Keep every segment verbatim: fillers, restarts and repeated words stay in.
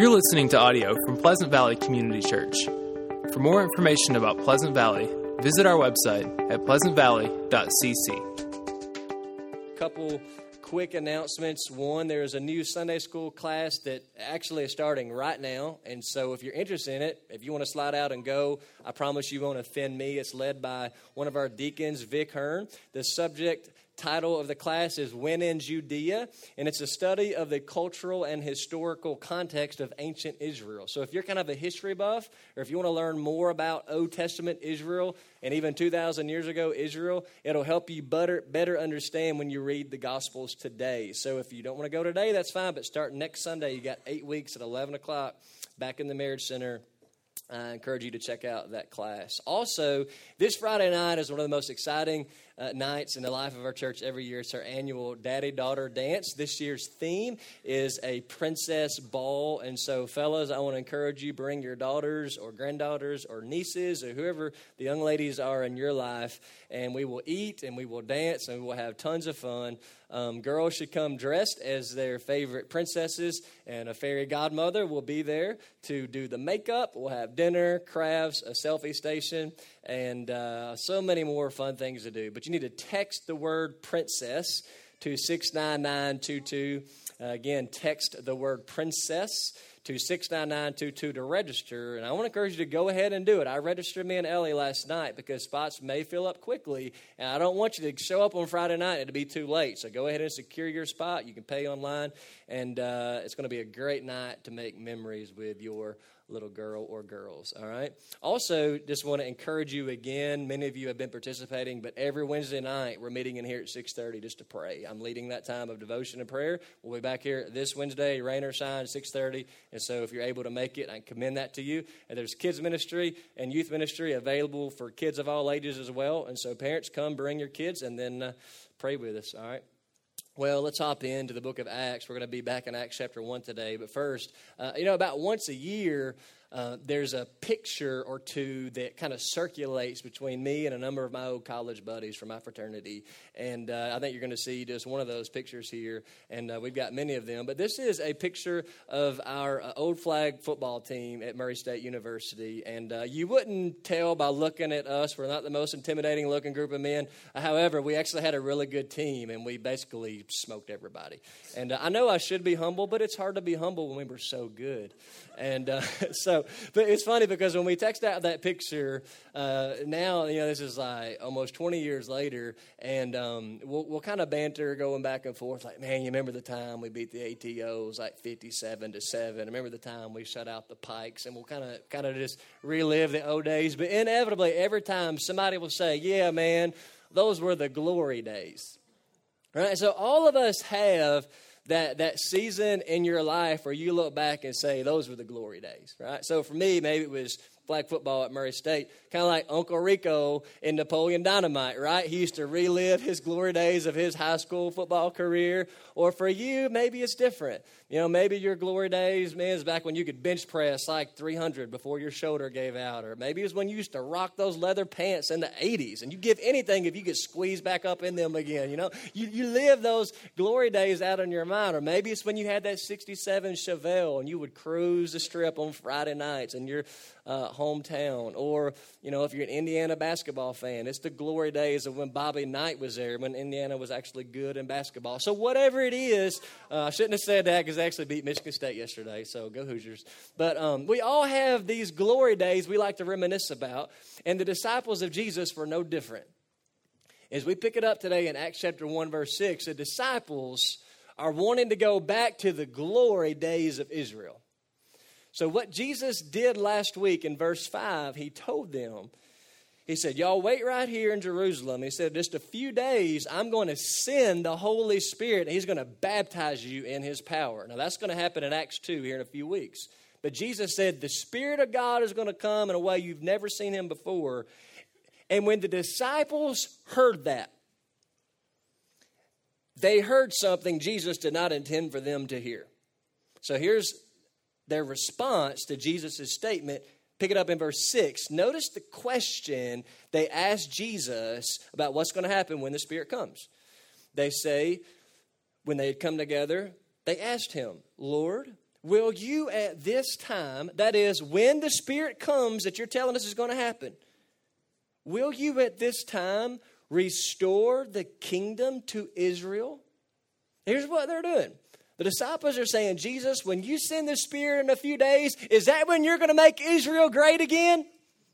You're listening to audio from Pleasant Valley Community Church. For more information about Pleasant Valley, visit our website at pleasant valley dot c c. Couple quick announcements. One, there's a new Sunday school class that actually is starting right now. And so if you're interested in it, if you want to slide out and go, I promise you won't offend me. It's led by one of our deacons, Vic Hearn. The subject title of the class is When in Judea, and it's a study of the cultural and historical context of ancient Israel. So if you're kind of a history buff, or if you want to learn more about Old Testament Israel, and even two thousand years ago Israel, it'll help you better, better understand when you read the Gospels today. So if you don't want to go today, that's fine, but start next Sunday. You got eight weeks at eleven o'clock back in the Marriage Center. I encourage you to check out that class. Also, this Friday night is one of the most exciting uh, nights in the life of our church every year. It's our annual Daddy-Daughter Dance. This year's theme is a princess ball. And so, fellas, I want to encourage you, bring your daughters or granddaughters or nieces or whoever the young ladies are in your life, and we will eat and we will dance and we will have tons of fun. Um, girls should come dressed as their favorite princesses, and a fairy godmother will be there to do the makeup. We'll have dinner, crafts, a selfie station, and uh, so many more fun things to do. But you need to text the word princess to six nine nine two two. Uh, again, text the word princess to six nine nine two two to register. And I want to encourage you to go ahead and do it. I registered me and Ellie last night because spots may fill up quickly. And I don't want you to show up on Friday night and it'll be too late. So go ahead and secure your spot. You can pay online. And uh, it's going to be a great night to make memories with your little girl or girls, all right? Also, just want to encourage you again. Many of you have been participating, but every Wednesday night we're meeting in here at six thirty just to pray. I'm leading that time of devotion and prayer. We'll be back here this Wednesday, rain or shine, six thirty. And so if you're able to make it, I commend that to you. And there's kids ministry and youth ministry available for kids of all ages as well. And so parents, come bring your kids and then uh, pray with us, all right? Well, let's hop into the book of Acts. We're going to be back in Acts chapter one today. But first, uh, you know, about once a year, uh, there's a picture or two that kind of circulates between me and a number of my old college buddies from my fraternity. And uh, I think you're going to see just one of those pictures here. And uh, we've got many of them. But this is a picture of our uh, old flag football team at Murray State University. And uh, you wouldn't tell by looking at us. We're not the most intimidating looking group of men. However, we actually had a really good team, and we basically smoked everybody. And uh, I know I should be humble, but it's hard to be humble when we were so good. And uh, so, but it's funny because when we text out that picture, uh, now, you know, this is like almost twenty years later, and um, we'll, we'll kind of banter going back and forth like, man, you remember the time we beat the A T Os like fifty-seven to seven? Remember the time we shut out the Pikes? And we'll kind of kind of just relive the old days. But inevitably, every time somebody will say, yeah, man, those were the glory days. Right, so all of us have that that season in your life where you look back and say, those were the glory days, right? So for me, maybe it was flag football at Murray State, kind of like Uncle Rico in Napoleon Dynamite, right? He used to relive his glory days of his high school football career. Or for you, maybe it's different. You know, maybe your glory days, man, is back when you could bench press like three hundred before your shoulder gave out. Or maybe it's when you used to rock those leather pants in the eighties. And you give anything if you could squeeze back up in them again, you know. You, you live those glory days out in your mind. Or maybe it's when you had that sixty-seven Chevelle and you would cruise the strip on Friday nights in your uh, hometown. Or, you know, if you're an Indiana basketball fan, it's the glory days of when Bobby Knight was there, when Indiana was actually good in basketball. So whatever it is, uh, I shouldn't have said that because they actually beat Michigan State yesterday, so go Hoosiers. But um, we all have these glory days we like to reminisce about, and the disciples of Jesus were no different. As we pick it up today in Acts chapter one, verse six, the disciples are wanting to go back to the glory days of Israel. So what Jesus did last week in verse five, he told them, he said, y'all wait right here in Jerusalem. He said, just a few days, I'm going to send the Holy Spirit, and he's going to baptize you in his power. Now, that's going to happen in Acts two here in a few weeks. But Jesus said, the Spirit of God is going to come in a way you've never seen him before. And when the disciples heard that, they heard something Jesus did not intend for them to hear. So here's their response to Jesus' statement. Pick it up in verse six. Notice the question they asked Jesus about what's going to happen when the Spirit comes. They say, when they had come together, they asked him, Lord, will you at this time, that is, when the Spirit comes that you're telling us is going to happen, will you at this time restore the kingdom to Israel? Here's what they're doing. The disciples are saying, Jesus, when you send the Spirit in a few days, is that when you're going to make Israel great again?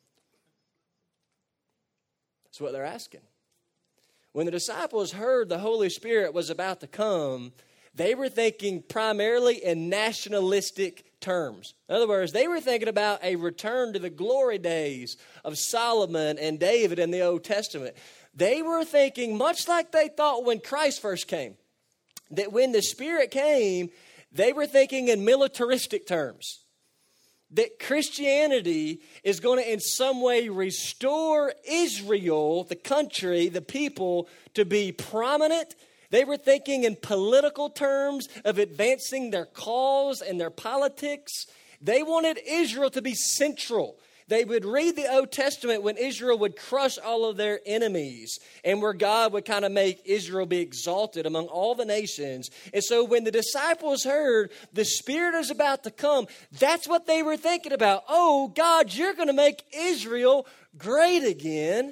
That's what they're asking. When the disciples heard the Holy Spirit was about to come, they were thinking primarily in nationalistic terms. In other words, they were thinking about a return to the glory days of Solomon and David in the Old Testament. They were thinking, much like they thought when Christ first came, that when the Spirit came, they were thinking in militaristic terms. That Christianity is going to in some way restore Israel, the country, the people, to be prominent. They were thinking in political terms of advancing their cause and their politics. They wanted Israel to be central. They would read the Old Testament when Israel would crush all of their enemies and where God would kind of make Israel be exalted among all the nations. And so when the disciples heard the Spirit is about to come, that's what they were thinking about. Oh, God, you're going to make Israel great again.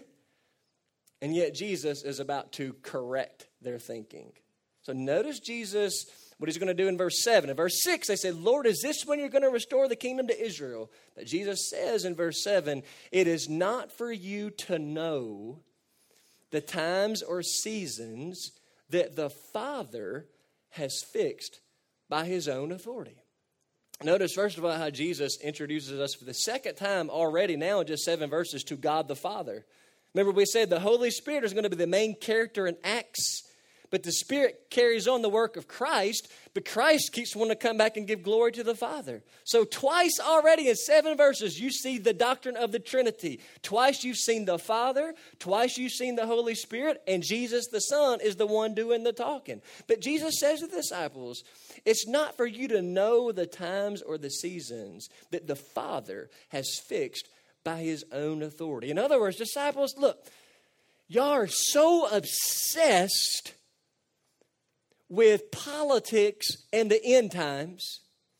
And yet Jesus is about to correct their thinking. So notice Jesus, what he's going to do in verse seven. In verse six, they said, Lord, is this when you're going to restore the kingdom to Israel? But Jesus says in verse seven, it is not for you to know the times or seasons that the Father has fixed by his own authority. Notice, first of all, how Jesus introduces us for the second time already now in just seven verses to God the Father. Remember, we said the Holy Spirit is going to be the main character in Acts. But the Spirit carries on the work of Christ, but Christ keeps wanting to come back and give glory to the Father. So twice already in seven verses, you see the doctrine of the Trinity. Twice you've seen the Father, twice you've seen the Holy Spirit, and Jesus the Son is the one doing the talking. But Jesus says to the disciples, it's not for you to know the times or the seasons that the Father has fixed by his own authority. In other words, disciples, look, y'all are so obsessed with politics and the end times,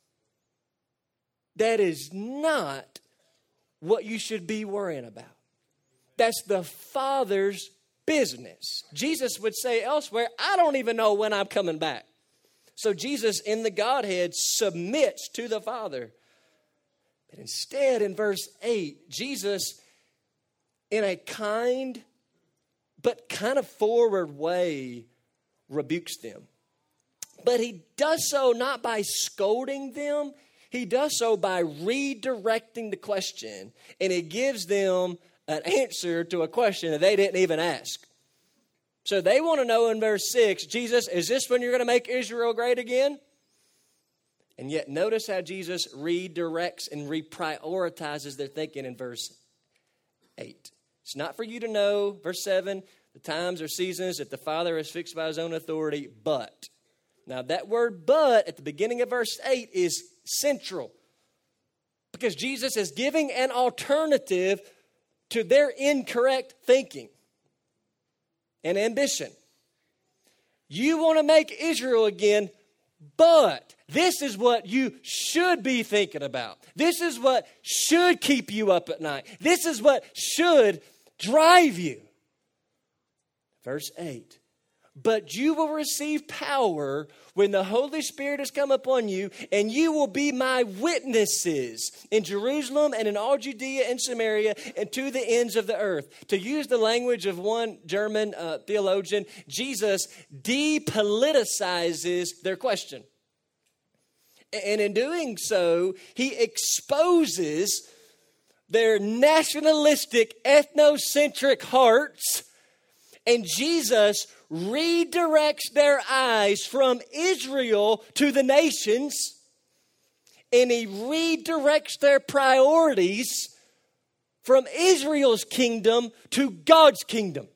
that is not what you should be worrying about. That's the Father's business. Jesus would say elsewhere, I don't even know when I'm coming back. So Jesus in the Godhead submits to the Father. But instead, in verse eight, Jesus, in a kind but kind of forward way, rebukes them. But he does so not by scolding them. He does so by redirecting the question. And he gives them an answer to a question that they didn't even ask. So they want to know in verse six, Jesus, is this when you're going to make Israel great again? And yet notice how Jesus redirects and reprioritizes their thinking in verse eight. It's not for you to know, verse seven, the times or seasons that the Father has fixed by his own authority, but. Now that word but at the beginning of verse eight is central. Because Jesus is giving an alternative to their incorrect thinking and ambition. You want to make Israel again, but this is what you should be thinking about. This is what should keep you up at night. This is what should drive you. Verse eight. But you will receive power when the Holy Spirit has come upon you, and you will be my witnesses in Jerusalem and in all Judea and Samaria and to the ends of the earth. To use the language of one German uh, theologian, Jesus depoliticizes their question. And in doing so, he exposes their nationalistic, ethnocentric hearts, and Jesus redirects their eyes from Israel to the nations, and he redirects their priorities from Israel's kingdom to God's kingdom.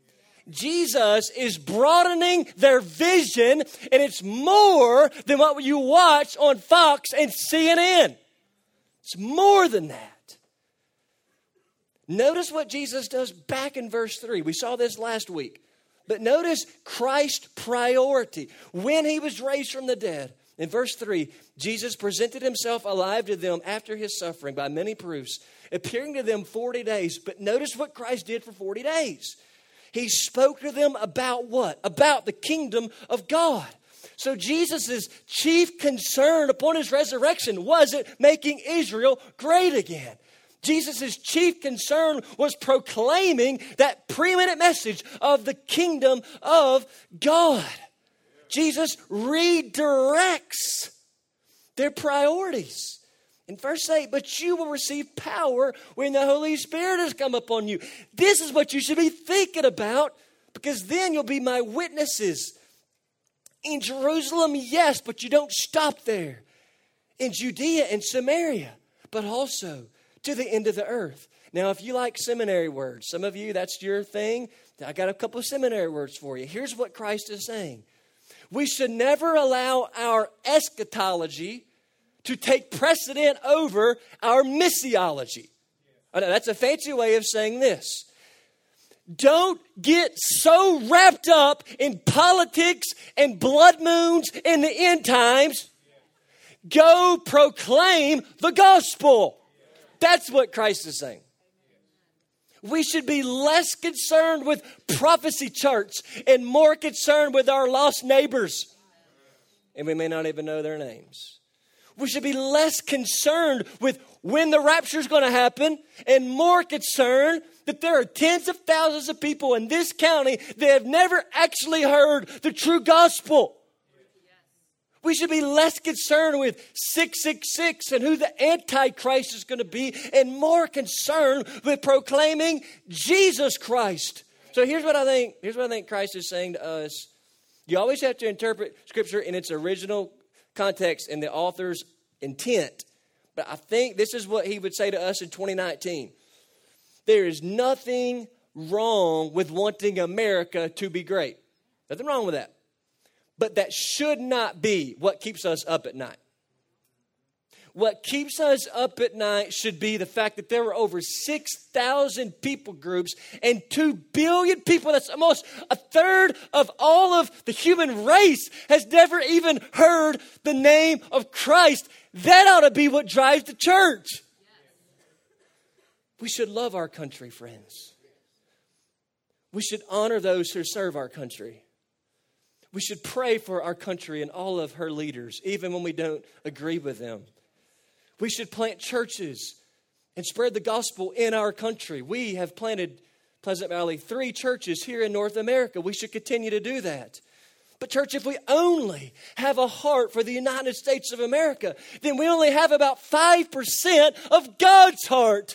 Jesus is broadening their vision, and it's more than what you watch on Fox and C N N. It's more than that. Notice what Jesus does back in verse three. We saw this last week. But notice Christ's priority. When he was raised from the dead, In verse three, Jesus presented himself alive to them after his suffering by many proofs, appearing to them forty days. But notice what Christ did for forty days. He spoke to them about what? About the kingdom of God. So Jesus' chief concern upon his resurrection wasn't making Israel great again. Jesus' chief concern was proclaiming that preeminent message of the kingdom of God. Jesus redirects their priorities. In verse eight, but you will receive power when the Holy Spirit has come upon you. This is what you should be thinking about, because then you'll be my witnesses. In Jerusalem, yes, but you don't stop there. In Judea and Samaria, but also to the end of the earth. Now, if you like seminary words, some of you, that's your thing. I got a couple of seminary words for you. Here's what Christ is saying. We should never allow our eschatology to take precedent over our missiology. I know that's a fancy way of saying this. Don't get so wrapped up in politics and blood moons in the end times. Go proclaim the gospel. That's what Christ is saying. We should be less concerned with prophecy charts and more concerned with our lost neighbors. And we may not even know their names. We should be less concerned with when the rapture is going to happen and more concerned that there are tens of thousands of people in this county that have never actually heard the true gospel. We should be less concerned with six six six and who the Antichrist is going to be and more concerned with proclaiming Jesus Christ. So here's what I think, here's what I think Christ is saying to us. You always have to interpret Scripture in its original context and the author's intent. But I think this is what he would say to us in twenty nineteen. There is nothing wrong with wanting America to be great. Nothing wrong with that. But that should not be what keeps us up at night. What keeps us up at night should be the fact that there were over six thousand people groups and two billion people. That's almost a third of all of the human race has never even heard the name of Christ. That ought to be what drives the church. We should love our country, friends. We should honor those who serve our country. We should pray for our country and all of her leaders, even when we don't agree with them. We should plant churches and spread the gospel in our country. We have planted, Pleasant Valley, three churches here in North America. We should continue to do that. But church, if we only have a heart for the United States of America, then we only have about five percent of God's heart.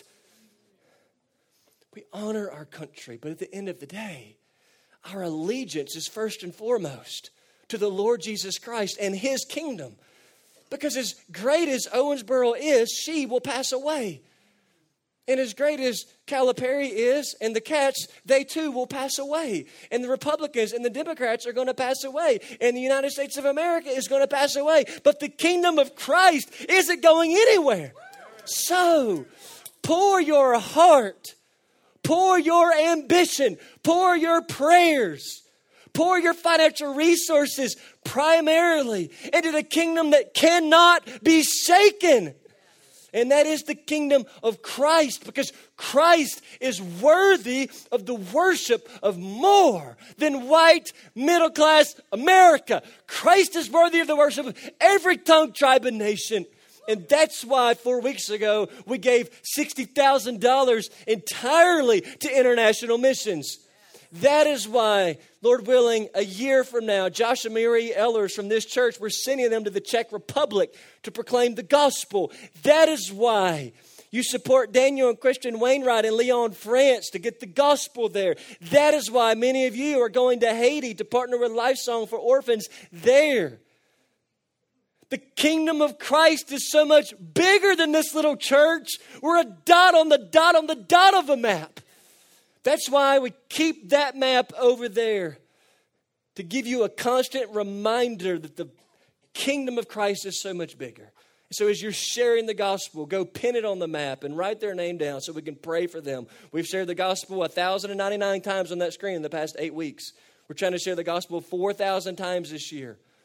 We honor our country, but at the end of the day, our allegiance is first and foremost to the Lord Jesus Christ and His kingdom. Because as great as Owensboro is, she will pass away. And as great as Calipari is and the Cats, they too will pass away. And the Republicans and the Democrats are going to pass away. And the United States of America is going to pass away. But the kingdom of Christ isn't going anywhere. So, pour your heart, pour your ambition, pour your prayers, pour your financial resources primarily into the kingdom that cannot be shaken. And that is the kingdom of Christ, because Christ is worthy of the worship of more than white middle-class America. Christ is worthy of the worship of every tongue, tribe, and nation. And that's why four weeks ago we gave sixty thousand dollars entirely to international missions. That is why, Lord willing, a year from now, Josh and Mary Ellers from this church, we're sending them to the Czech Republic to proclaim the gospel. That is why you support Daniel and Christian Wainwright in Lyon, France to get the gospel there. That is why many of you are going to Haiti to partner with Lifesong for orphans there. The kingdom of Christ is so much bigger than this little church. We're a dot on the dot on the dot of a map. That's why we keep that map over there, to give you a constant reminder that the kingdom of Christ is so much bigger. So as you're sharing the gospel, go pin it on the map and write their name down so we can pray for them. We've shared the gospel one thousand ninety-nine times on that screen in the past eight weeks. We're trying to share the gospel four thousand times this year.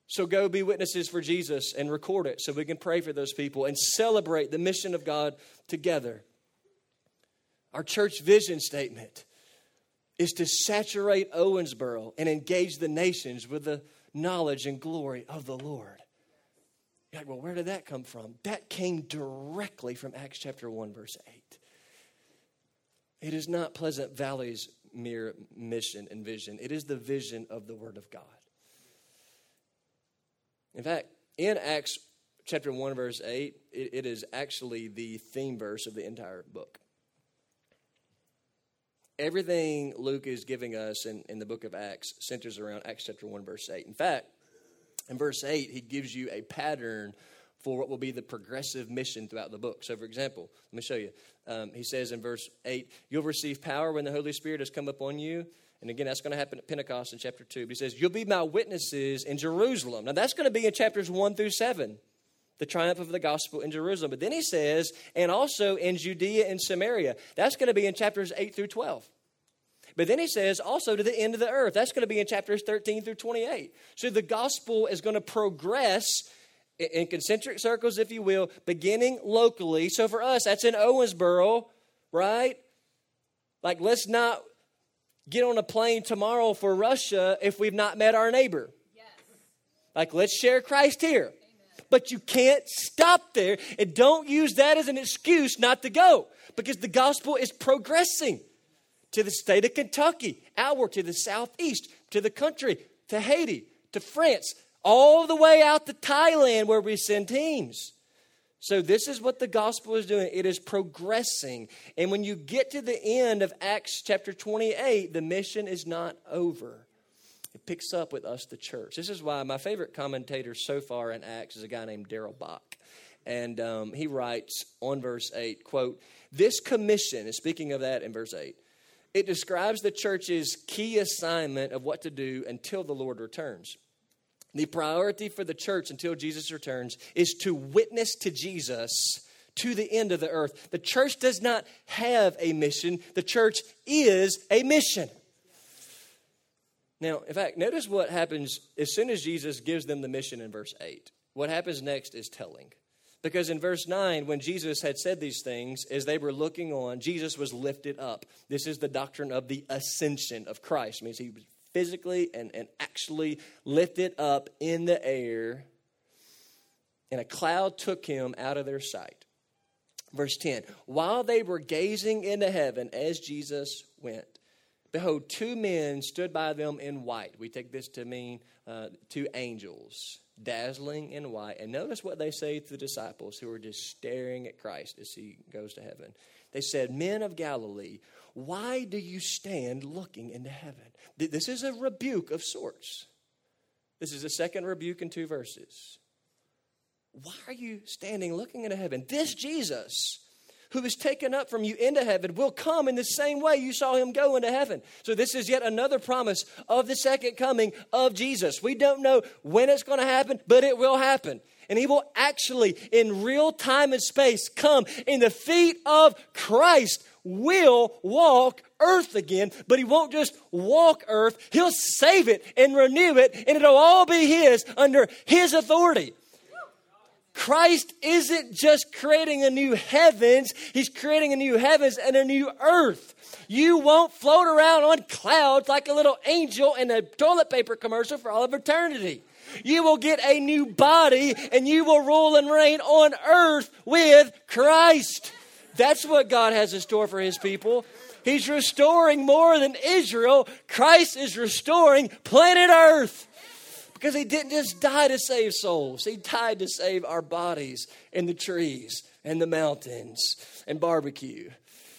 So go be witnesses for Jesus and record it so we can pray for those people and celebrate the mission of God together. Our church vision statement is to saturate Owensboro and engage the nations with the knowledge and glory of the Lord. You're like, well, where did that come from? That came directly from Acts chapter one, verse eight. It is not Pleasant Valley's mere mission and vision. It is the vision of the Word of God. In fact, in Acts chapter one, verse eight, it, it is actually the theme verse of the entire book. Everything Luke is giving us in, in the book of Acts centers around Acts chapter one, verse eight. In fact, in verse eight, he gives you a pattern for what will be the progressive mission throughout the book. So, for example, let me show you. Um, he says in verse eight, you'll receive power when the Holy Spirit has come upon you. And again, that's going to happen at Pentecost in chapter two. But he says, you'll be my witnesses in Jerusalem. Now, that's going to be in chapters one through seven, the triumph of the gospel in Jerusalem. But then he says, and also in Judea and Samaria. That's going to be in chapters eight through twelve. But then he says, also to the end of the earth. That's going to be in chapters thirteen through twenty-eight. So the gospel is going to progress in concentric circles, if you will, beginning locally. So for us, that's in Owensboro, right? Like, let's not get on a plane tomorrow for Russia if we've not met our neighbor. Yes. Like, let's share Christ here. Amen. But you can't stop there, and don't use that as an excuse not to go, because the gospel is progressing to the state of Kentucky, outward to the southeast, to the country, to Haiti, to France, all the way out to Thailand where we send teams. So this is what the gospel is doing. It is progressing. And when you get to the end of Acts chapter twenty-eight, the mission is not over. It picks up with us, the church. This is why my favorite commentator so far in Acts is a guy named Darrell Bock. And um, he writes on verse eight, quote, this commission, and speaking of that in verse eight, it describes the church's key assignment of what to do until the Lord returns. The priority for the church until Jesus returns is to witness to Jesus to the end of the earth. The church does not have a mission. The church is a mission. Now, in fact, notice what happens as soon as Jesus gives them the mission in verse eight. What happens next is telling. Because in verse nine, when Jesus had said these things, as they were looking on, Jesus was lifted up. This is the doctrine of the ascension of Christ. It means he was physically and, and actually lifted up in the air, and a cloud took him out of their sight. Verse ten, while they were gazing into heaven as Jesus went, behold, two men stood by them in white. We take this to mean uh, two angels, dazzling in white. And notice what they say to the disciples who are just staring at Christ as he goes to heaven. They said, men of Galilee, why do you stand looking into heaven? This is a rebuke of sorts. This is the second rebuke in two verses. Why are you standing looking into heaven? This Jesus, who is taken up from you into heaven, will come in the same way you saw him go into heaven. So this is yet another promise of the second coming of Jesus. We don't know when it's going to happen, but it will happen. And he will actually, in real time and space, come, and the feet of Christ will walk earth again. But he won't just walk earth. He'll save it and renew it, and it'll all be his under his authority. Christ isn't just creating a new heavens. He's creating a new heavens and a new earth. You won't float around on clouds like a little angel in a toilet paper commercial for all of eternity. You will get a new body, and you will rule and reign on earth with Christ. That's what God has in store for his people. He's restoring more than Israel. Christ is restoring planet Earth. Because he didn't just die to save souls. He died to save our bodies and the trees and the mountains and barbecue.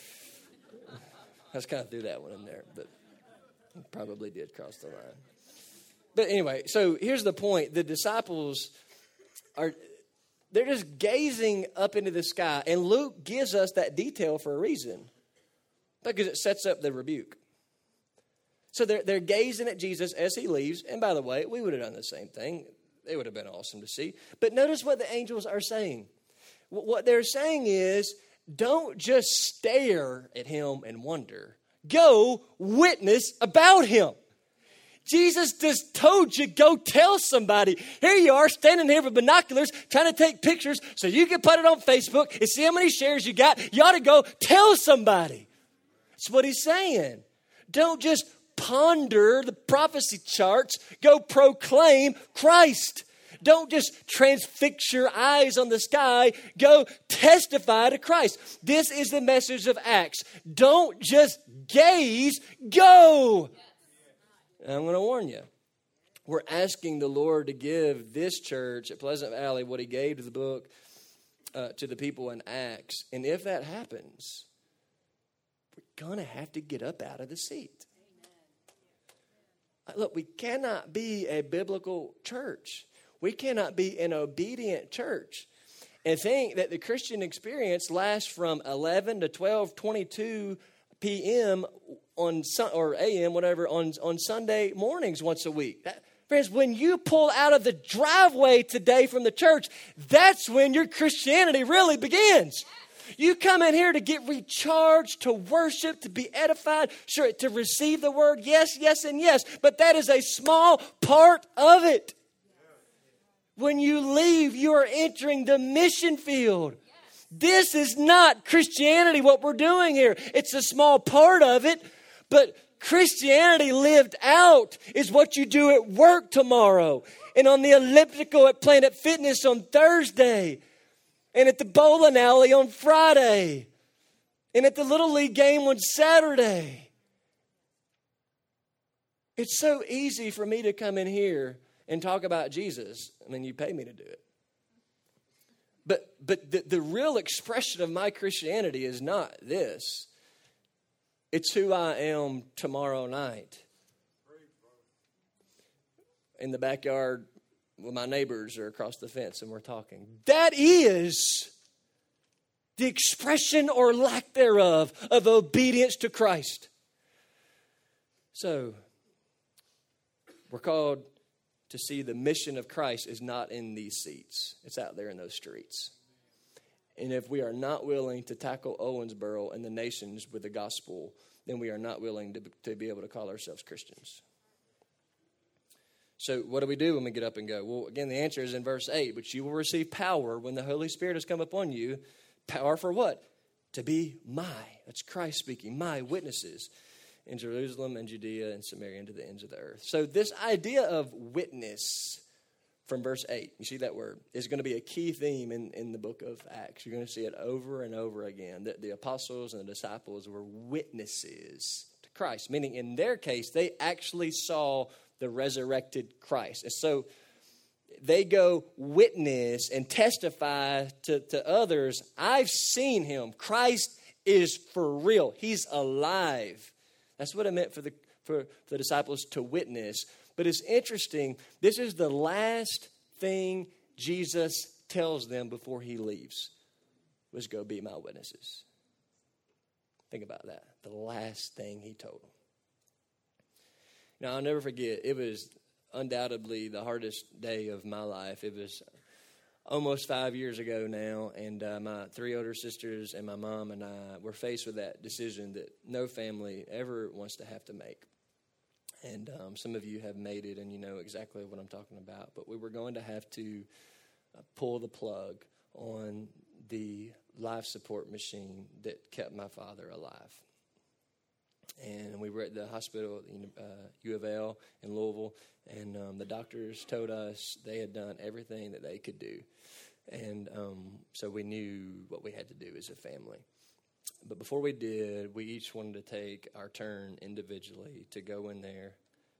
I just kind of threw that one in there, but probably did cross the line. But anyway, so here's the point. The disciples are, they're just gazing up into the sky. And Luke gives us that detail for a reason. Because it sets up the rebuke. So they're, they're gazing at Jesus as he leaves. And by the way, we would have done the same thing. It would have been awesome to see. But notice what the angels are saying. What they're saying is, don't just stare at him and wonder. Go witness about him. Jesus just told you, go tell somebody. Here you are standing here with binoculars trying to take pictures so you can put it on Facebook and see how many shares you got. You ought to go tell somebody. That's what he's saying. Don't just ponder the prophecy charts. Go proclaim Christ. Don't just transfix your eyes on the sky. Go testify to Christ. This is the message of Acts. Don't just gaze, go. And I'm going to warn you. We're asking the Lord to give this church at Pleasant Valley what he gave to the book, uh, to the people in Acts. And if that happens, we're going to have to get up out of the seat. Amen. Look, we cannot be a biblical church. We cannot be an obedient church and think that the Christian experience lasts from eleven to twelve twenty-two p.m. on or a m, whatever, on, on Sunday mornings once a week. That, friends, when you pull out of the driveway today from the church, that's when your Christianity really begins. You come in here to get recharged, to worship, to be edified, sure, to receive the word, yes, yes, and yes. But that is a small part of it. When you leave, you are entering the mission field. This is not Christianity, what we're doing here. It's a small part of it, but Christianity lived out is what you do at work tomorrow, and on the elliptical at Planet Fitness on Thursday, and at the bowling alley on Friday, and at the Little League game on Saturday. It's so easy for me to come in here and talk about Jesus. I mean, you pay me to do it. But but the, the real expression of my Christianity is not this. It's who I am tomorrow night. In the backyard with my neighbors or across the fence and we're talking. That is the expression or lack thereof of obedience to Christ. So, we're called to see the mission of Christ is not in these seats. It's out there in those streets. And if we are not willing to tackle Owensboro and the nations with the gospel, then we are not willing to, to be able to call ourselves Christians. So what do we do when we get up and go? Well, again, the answer is in verse eight. But you will receive power when the Holy Spirit has come upon you. Power for what? To be my, that's Christ speaking, my witnesses in Jerusalem and Judea and Samaria and to the ends of the earth. So this idea of witness from verse eight, you see that word, is going to be a key theme in, in the book of Acts. You're going to see it over and over again. That the apostles and the disciples were witnesses to Christ, meaning in their case, they actually saw the resurrected Christ. And so they go witness and testify to, to others, I've seen him. Christ is for real. He's alive. That's what it meant for the for the disciples to witness. But it's interesting. This is the last thing Jesus tells them before he leaves, was go be my witnesses. Think about that. The last thing he told them. Now, I'll never forget. It was undoubtedly the hardest day of my life. It was almost five years ago now, and uh, my three older sisters and my mom and I were faced with that decision that no family ever wants to have to make. And um, some of you have made it, and you know exactly what I'm talking about. But we were going to have to uh, pull the plug on the life support machine that kept my father alive. And we were at the hospital at uh, U of L in Louisville, and um, the doctors told us they had done everything that they could do. And um, so we knew what we had to do as a family. But before we did, we each wanted to take our turn individually to go in there,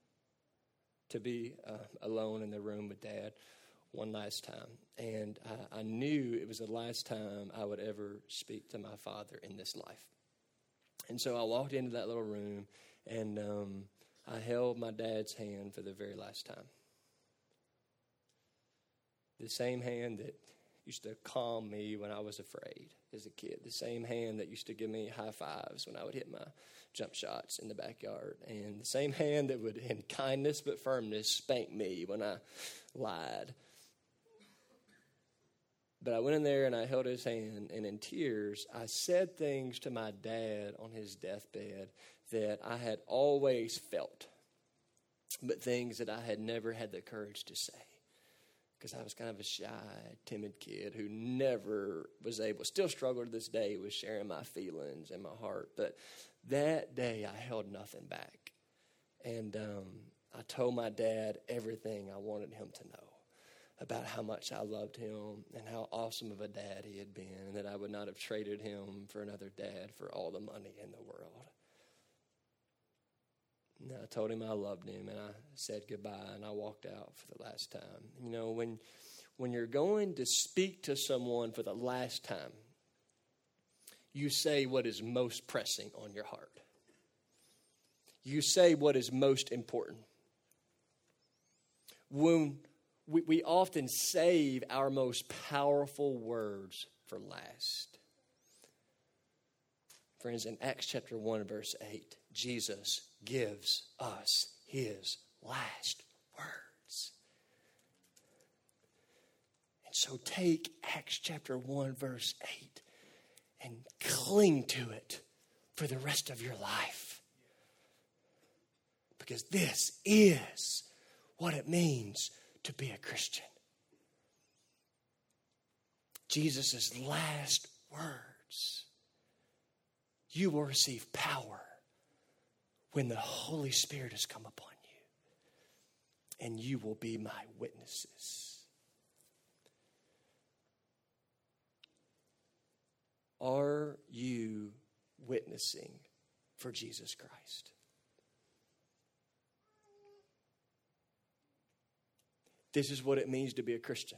to be uh, alone in the room with Dad one last time. And I, I knew it was the last time I would ever speak to my father in this life. And so I walked into that little room, and um, I held my dad's hand for the very last time. The same hand that used to calm me when I was afraid as a kid. The same hand that used to give me high fives when I would hit my jump shots in the backyard. And the same hand that would, in kindness but firmness, spank me when I lied. But I went in there and I held his hand, and in tears, I said things to my dad on his deathbed that I had always felt. but things that I had never had the courage to say. Because I was kind of a shy, timid kid who never was able, still struggle to this day with sharing my feelings and my heart. But that day, I held nothing back. And um, I told my dad everything I wanted him to know about how much I loved him and how awesome of a dad he had been, and that I would not have traded him for another dad for all the money in the world. And I told him I loved him, and I said goodbye, and I walked out for the last time. You know, when when you're going to speak to someone for the last time, you say what is most pressing on your heart. You say what is most important. When we, we often save our most powerful words for last. Friends, in Acts chapter one, verse eight, Jesus gives us his last words. And so take Acts chapter one, verse eight, and cling to it for the rest of your life. Because this is what it means to be a Christian. Jesus' last words. You will receive power when the Holy Spirit has come upon you, and you will be my witnesses. Are you witnessing for Jesus Christ? This is what it means to be a Christian.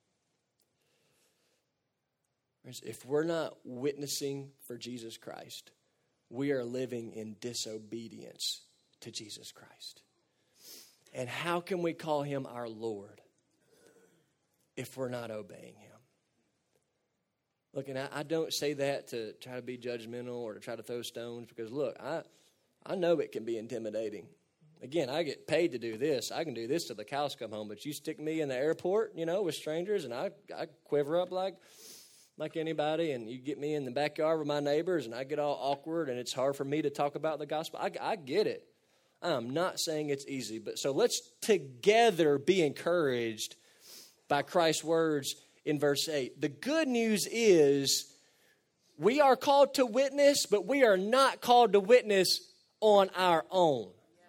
If we're not witnessing for Jesus Christ, we are living in disobedience to Jesus Christ. And how can we call him our Lord if we're not obeying him? Look, and I, I don't say that to try to be judgmental or to try to throw stones, because look, I, I know it can be intimidating. Again, I get paid to do this. I can do this till the cows come home, but you stick me in the airport, you know, with strangers, and I, I quiver up like... like anybody, and you get me in the backyard with my neighbors, and I get all awkward, and it's hard for me to talk about the gospel. I, I get it. I'm not saying it's easy, but so let's together be encouraged by Christ's words in verse eight. The good news is we are called to witness, but we are not called to witness on our own.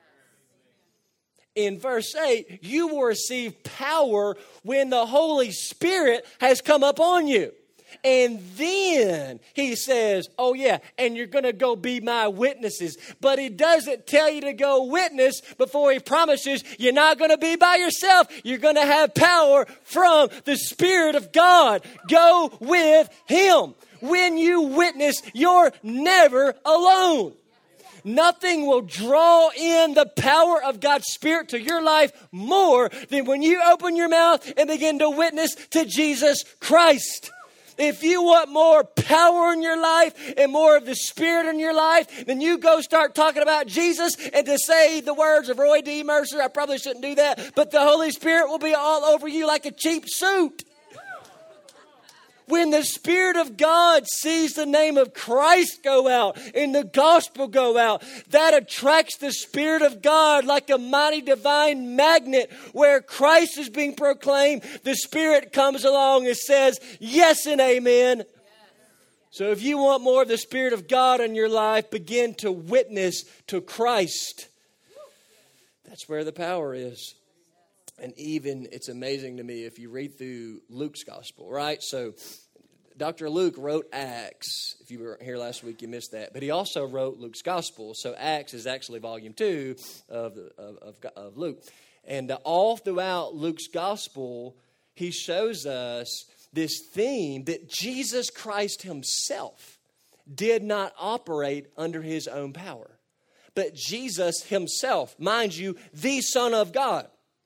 In verse eight, you will receive power when the Holy Spirit has come upon you. And then he says, oh yeah, and you're going to go be my witnesses. But he doesn't tell you to go witness before he promises you're not going to be by yourself. You're going to have power from the Spirit of God. Go with him. When you witness, you're never alone. Nothing will draw in the power of God's Spirit to your life more than when you open your mouth and begin to witness to Jesus Christ. If you want more power in your life and more of the Spirit in your life, then you go start talking about Jesus. And to say the words of Roy D. Mercer, I probably shouldn't do that, but the Holy Spirit will be all over you like a cheap suit. When the Spirit of God sees the name of Christ go out and the gospel go out, that attracts the Spirit of God like a mighty divine magnet. Where Christ is being proclaimed, the Spirit comes along and says, yes and amen. Yes. So if you want more of the Spirit of God in your life, begin to witness to Christ. That's where the power is. And even, it's amazing to me if you read through Luke's gospel, right? So Doctor Luke wrote Acts. If you were here last week, you missed that. But he also wrote Luke's gospel. So Acts is actually volume two of, the, of, of, of Luke. And uh, all throughout Luke's gospel, he shows us this theme that Jesus Christ himself did not operate under his own power. But Jesus himself, mind you, the Son of God,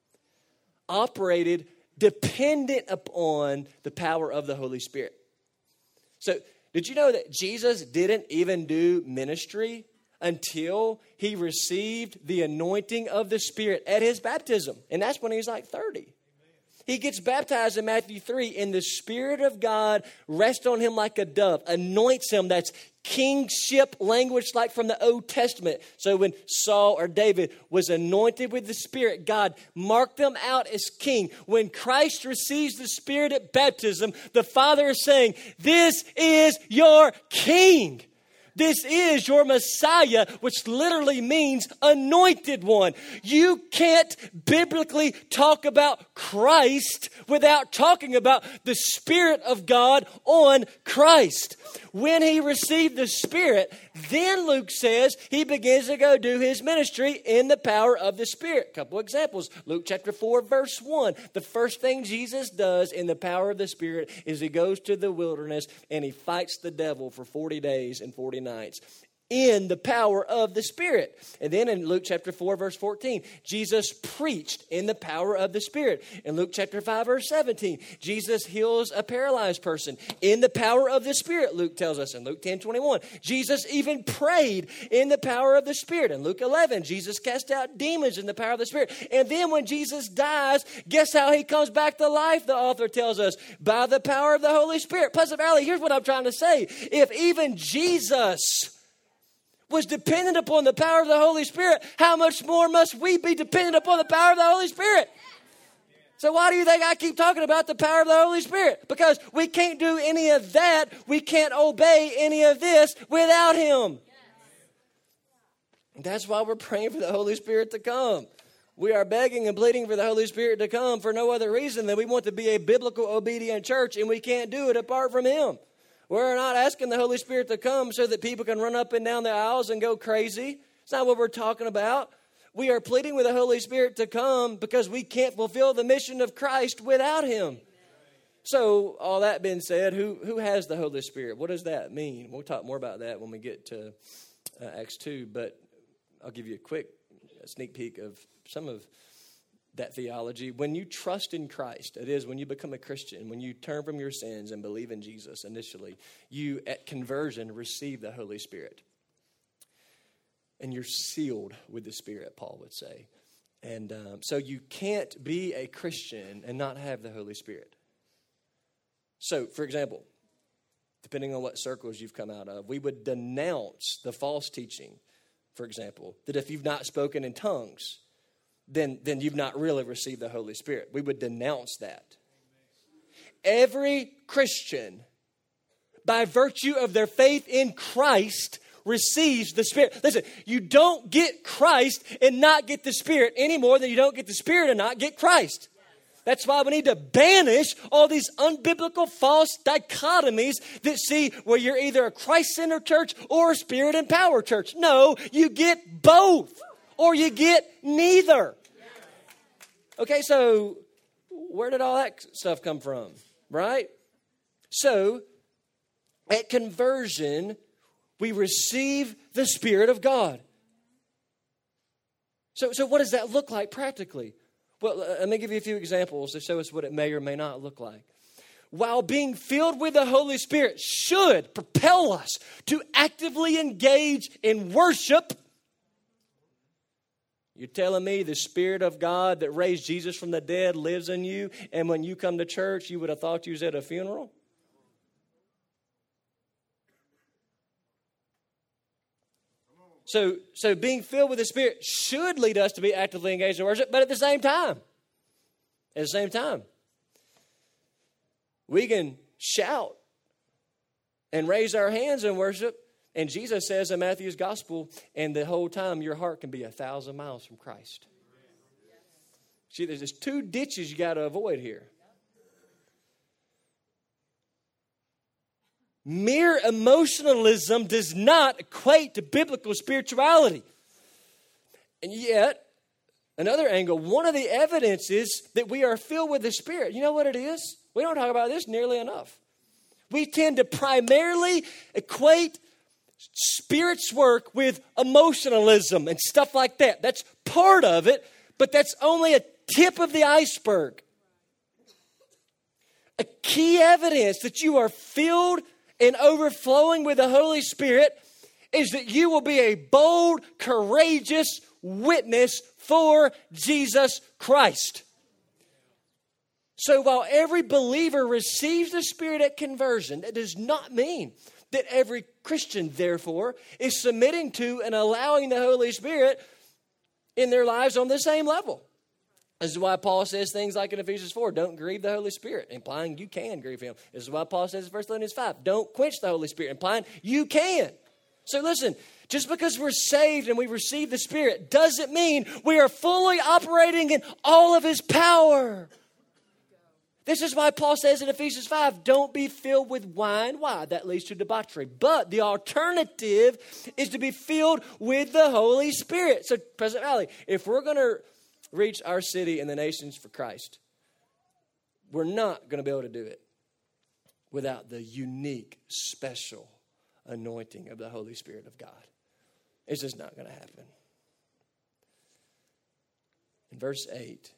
operated dependent upon the power of the Holy Spirit. So, did you know that Jesus didn't even do ministry until he received the anointing of the Spirit at his baptism? And that's when he was like thirty. He gets baptized in Matthew three, and the Spirit of God rests on him like a dove, anoints him. That's kingship language like from the Old Testament. So when Saul or David was anointed with the Spirit, God marked them out as king. When Christ receives the Spirit at baptism, the Father is saying, this is your king. This is your Messiah, which literally means anointed one. You can't biblically talk about Christ without talking about the Spirit of God on Christ. When he received the Spirit, then Luke says he begins to go do his ministry in the power of the Spirit. A couple examples. Luke chapter four, verse one. The first thing Jesus does in the power of the Spirit is he goes to the wilderness and he fights the devil for forty days and forty nights. In the power of the Spirit. And then in Luke chapter four, verse fourteen, Jesus preached in the power of the Spirit. In Luke chapter five, verse seventeen, Jesus heals a paralyzed person in the power of the Spirit, Luke tells us in Luke ten, twenty-one. Jesus even prayed in the power of the Spirit. In Luke eleven, Jesus cast out demons in the power of the Spirit. And then when Jesus dies, guess how he comes back to life, the author tells us, by the power of the Holy Spirit. Pleasant Valley, here's what I'm trying to say. If even Jesus was dependent upon the power of the Holy Spirit, how much more must we be dependent upon the power of the Holy Spirit? So why do you think I keep talking about the power of the Holy Spirit? Because we can't do any of that. We can't obey any of this without Him. And that's why we're praying for the Holy Spirit to come. We are begging and pleading for the Holy Spirit to come for no other reason than we want to be a biblical, obedient church, and we can't do it apart from Him. We're not asking the Holy Spirit to come so that people can run up and down the aisles and go crazy. It's not what we're talking about. We are pleading with the Holy Spirit to come because we can't fulfill the mission of Christ without Him. So, all that being said, who, who has the Holy Spirit? What does that mean? We'll talk more about that when we get to uh, Acts two, but I'll give you a quick sneak peek of some of that theology. When you trust in Christ, it is when you become a Christian, when you turn from your sins and believe in Jesus initially, you at conversion receive the Holy Spirit. And you're sealed with the Spirit, Paul would say. And um, so you can't be a Christian and not have the Holy Spirit. So, for example, depending on what circles you've come out of, we would denounce the false teaching, for example, that if you've not spoken in tongues, then, then you've not really received the Holy Spirit. We would denounce that. Every Christian, by virtue of their faith in Christ, receives the Spirit. Listen, you don't get Christ and not get the Spirit any more than you don't get the Spirit and not get Christ. That's why we need to banish all these unbiblical false dichotomies that see where you're either a Christ-centered church or a Spirit and power church. No, you get both. Or you get neither. Okay, so where did all that stuff come from? Right? So, at conversion, we receive the Spirit of God. So, so what does that look like practically? Well, let me give you a few examples to show us what it may or may not look like. While being filled with the Holy Spirit should propel us to actively engage in worship. You're telling me the Spirit of God that raised Jesus from the dead lives in you, and when you come to church, you would have thought you was at a funeral? So, so being filled with the Spirit should lead us to be actively engaged in worship, but at the same time, at the same time, we can shout and raise our hands in worship. And Jesus says in Matthew's gospel, and the whole time your heart can be a thousand miles from Christ. See, there's just two ditches you got to avoid here. Mere emotionalism does not equate to biblical spirituality. And yet, another angle, one of the evidences that we are filled with the Spirit, you know what it is? We don't talk about this nearly enough. We tend to primarily equate Spirit's work with emotionalism and stuff like that. That's part of it, but that's only a tip of the iceberg. A key evidence that you are filled and overflowing with the Holy Spirit is that you will be a bold, courageous witness for Jesus Christ. So while every believer receives the Spirit at conversion, that does not mean that every Christian, therefore, is submitting to and allowing the Holy Spirit in their lives on the same level. This is why Paul says things like in Ephesians four, don't grieve the Holy Spirit, implying you can grieve him. This is why Paul says in First Thessalonians five, don't quench the Holy Spirit, implying you can. So listen, just because we're saved and we receive the Spirit doesn't mean we are fully operating in all of his power. This is why Paul says in Ephesians five, don't be filled with wine. Why? That leads to debauchery. But the alternative is to be filled with the Holy Spirit. So, Pleasant Valley, if we're going to reach our city and the nations for Christ, we're not going to be able to do it without the unique, special anointing of the Holy Spirit of God. It's just not going to happen. In verse eight,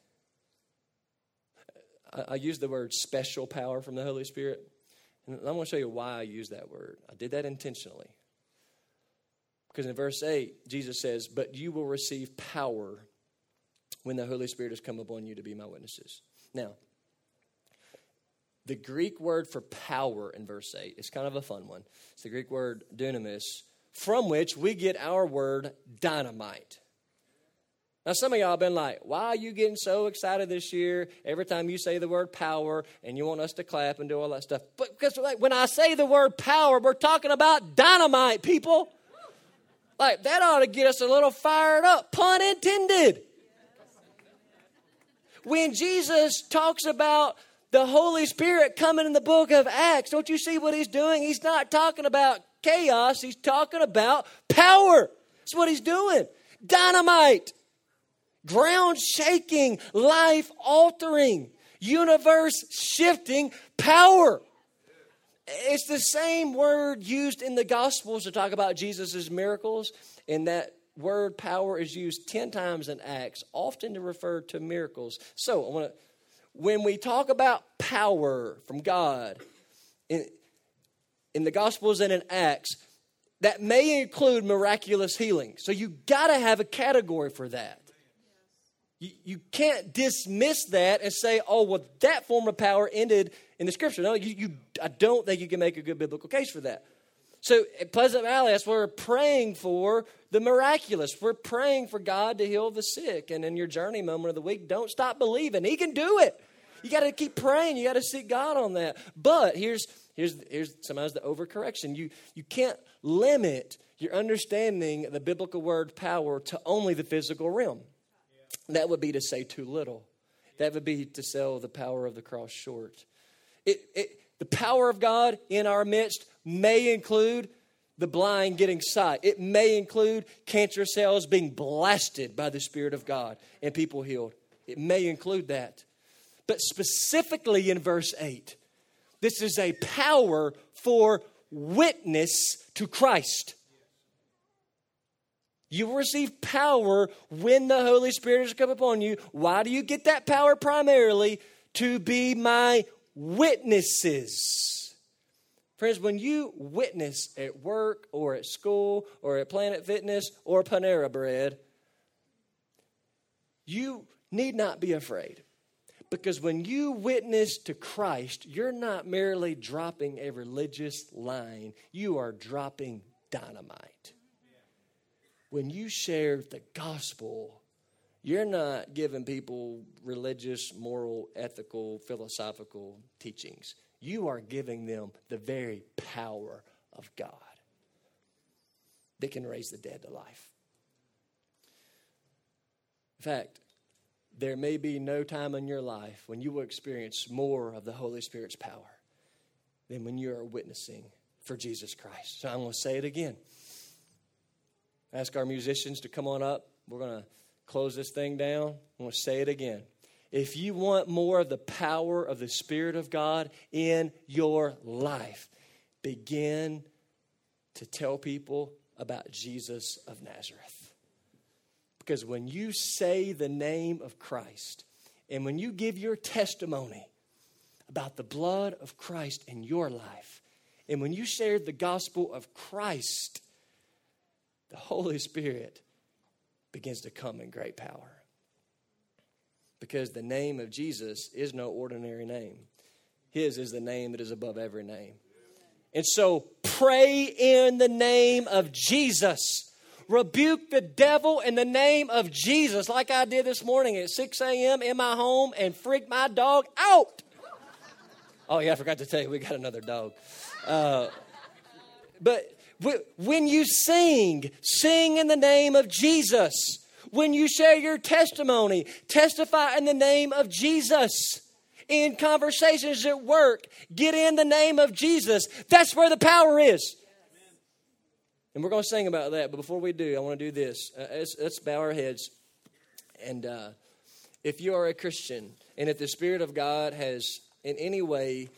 I, I use the word special power from the Holy Spirit. And I'm going to show you why I use that word. I did that intentionally. Because in verse eight, Jesus says, but you will receive power when the Holy Spirit has come upon you to be my witnesses. Now, the Greek word for power in verse eight is kind of a fun one. It's the Greek word dunamis, from which we get our word dynamite. Now, some of y'all have been like, why are you getting so excited this year every time you say the word power and you want us to clap and do all that stuff? But because like, when I say the word power, we're talking about dynamite, people. Like, that ought to get us a little fired up, pun intended. When Jesus talks about the Holy Spirit coming in the book of Acts, don't you see what he's doing? He's not talking about chaos. He's talking about power. That's what he's doing. Dynamite. Ground shaking, life altering, universe shifting power. It's the same word used in the Gospels to talk about Jesus' miracles, and that word power is used ten times in Acts, often to refer to miracles. So I want to, when we talk about power from God in, in the Gospels and in Acts, that may include miraculous healing. So you got to have a category for that. You, you can't dismiss that and say, oh, well, that form of power ended in the Scripture. No, you, you, I don't think you can make a good biblical case for that. So at Pleasant Valley, that's where we're praying for the miraculous. We're praying for God to heal the sick. And in your journey moment of the week, don't stop believing. He can do it. You got to keep praying. You got to seek God on that. But here's here's here's sometimes the overcorrection. You you can't limit your understanding of the biblical word power to only the physical realm. That would be to say too little. That would be to sell the power of the cross short. It, it, the power of God in our midst may include the blind getting sight. It may include cancer cells being blasted by the Spirit of God and people healed. It may include that. But specifically in verse eight, this is a power for witness to Christ. You will receive power when the Holy Spirit has come upon you. Why do you get that power? Primarily to be my witnesses. Friends, when you witness at work or at school or at Planet Fitness or Panera Bread, you need not be afraid. Because when you witness to Christ, you're not merely dropping a religious line. You are dropping dynamite. When you share the gospel, you're not giving people religious, moral, ethical, philosophical teachings. You are giving them the very power of God that can raise the dead to life. In fact, there may be no time in your life when you will experience more of the Holy Spirit's power than when you are witnessing for Jesus Christ. So I'm going to say it again. Ask our musicians to come on up. We're going to close this thing down. I'm going to say it again. If you want more of the power of the Spirit of God in your life, begin to tell people about Jesus of Nazareth. Because when you say the name of Christ, and when you give your testimony about the blood of Christ in your life, and when you share the gospel of Christ, the Holy Spirit begins to come in great power. because the name of Jesus is no ordinary name. His is the name that is above every name. And so pray in the name of Jesus. Rebuke the devil in the name of Jesus, like I did this morning at six a.m. in my home and freak my dog out. Oh, yeah, I forgot to tell you, we got another dog. Uh, but when you sing, sing in the name of Jesus. When you share your testimony, testify in the name of Jesus. In conversations at work, get in the name of Jesus. That's where the power is. And we're going to sing about that. But before we do, I want to do this. Uh, let's, let's bow our heads. And uh, if you are a Christian, and if the Spirit of God has in any way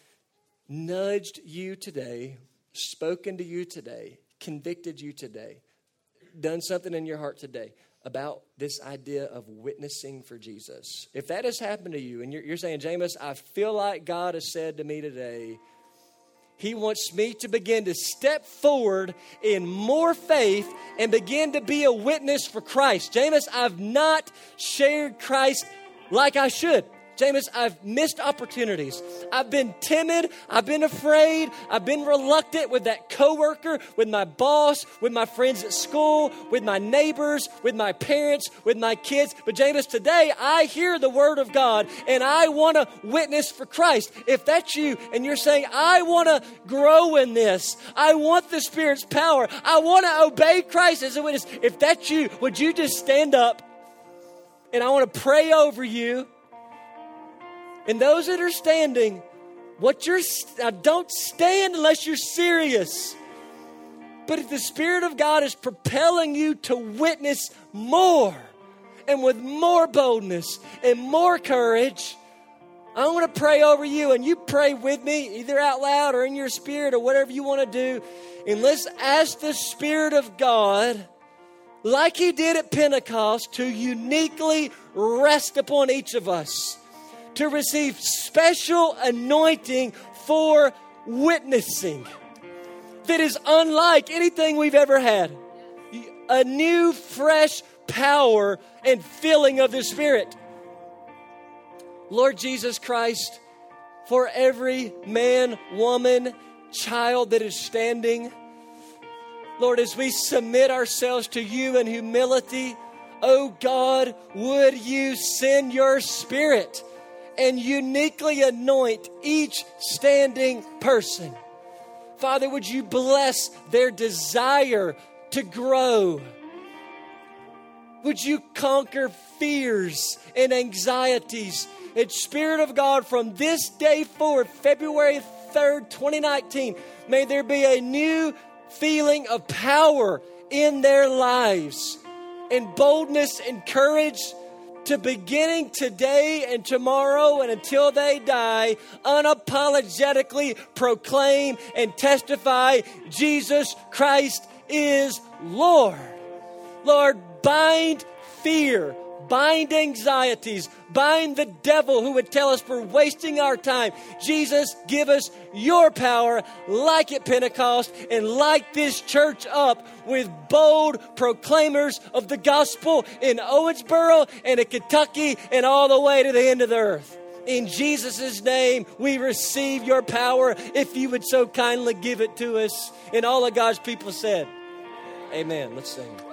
nudged you today, spoken to you today, convicted you today, done something in your heart today about this idea of witnessing for Jesus. If that has happened to you and you're, you're saying, Jameis, I feel like God has said to me today, He wants me to begin to step forward in more faith and begin to be a witness for Christ. Jameis, I've not shared Christ like I should. Jameis, I've missed opportunities. I've been timid. I've been afraid. I've been reluctant with that coworker, with my boss, with my friends at school, with my neighbors, with my parents, with my kids. But Jameis, today I hear the word of God and I want to witness for Christ. If that's you and you're saying, I want to grow in this. I want the Spirit's power. I want to obey Christ as a witness. If that's you, would you just stand up and I want to pray over you. And those that are standing, what you're uh, don't stand unless you're serious. But if the Spirit of God is propelling you to witness more and with more boldness and more courage, I want to pray over you, and you pray with me, either out loud or in your spirit or whatever you want to do. And let's ask the Spirit of God, like He did at Pentecost, to uniquely rest upon each of us, to receive special anointing for witnessing that is unlike anything we've ever had. A new, fresh power and filling of the Spirit. Lord Jesus Christ, for every man, woman, child that is standing, Lord, as we submit ourselves to You in humility, oh God, would You send Your Spirit and uniquely anoint each standing person. Father, would You bless their desire to grow? Would You conquer fears and anxieties? And Spirit of God, from this day forward, February third, twenty nineteen, may there be a new feeling of power in their lives, and boldness and courage to beginning today and tomorrow and until they die, unapologetically proclaim and testify Jesus Christ is Lord. Lord, bind fear, bind anxieties, bind the devil who would tell us we're wasting our time. Jesus, give us Your power like at Pentecost, and light this church up with bold proclaimers of the gospel in Owensboro and in Kentucky and all the way to the end of the earth. In Jesus' name, we receive Your power, if You would so kindly give it to us. And all of God's people said, amen. Let's sing.